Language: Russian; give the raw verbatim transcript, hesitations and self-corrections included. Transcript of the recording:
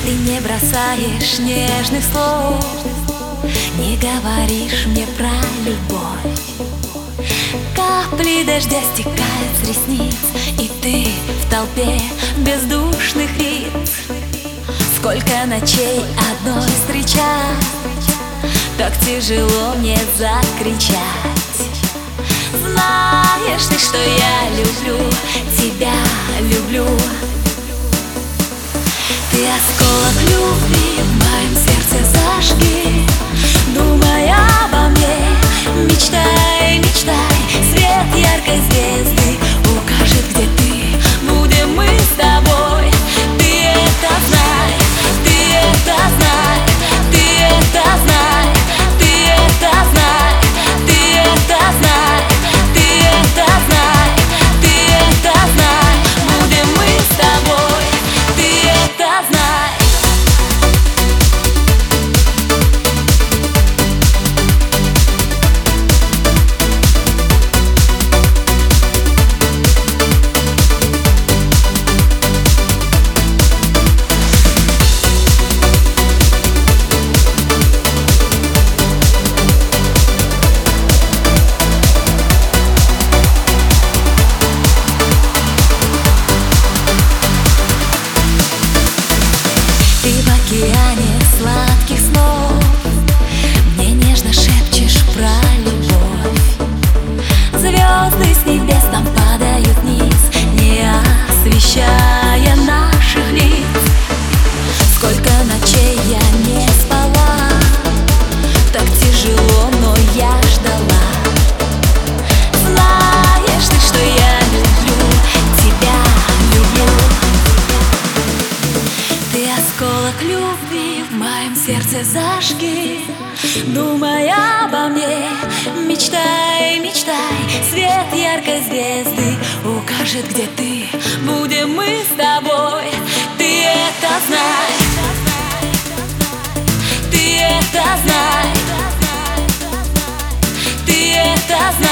Ты не бросаешь нежных слов, не говоришь мне про любовь. Капли дождя стекают с ресниц, и ты в толпе бездушных лиц. Сколько ночей одной встречать, так тяжело мне закричать. Знаешь ты, что я люблю, тебя люблю. Ты осколок любви в моем сердце зажги, думай обо мне, мечтай, мечтай. Свет яркой звезды укажет, где ты, будем мы с тобой. Ты это знай, ты это знай, ты это знай, ты это знай, ты это знай, ты это знай, ты это знай. Будем мы с тобой, ты это знай. Ты в океане сладких снов мне нежно шепчешь про любовь. Звезды с небес там падают вниз, не освещая наших лиц. Сколько ночей я не спала, так тяжело, но я ждала. Знаешь ты, что я люблю, тебя люблю. Ты осколок любви в моем сердце зажги, думай обо мне, мечтай, мечтай. Свет яркой звезды укажет, где ты, будем мы с тобой. Ты это знай, ты это знай, ты это знай.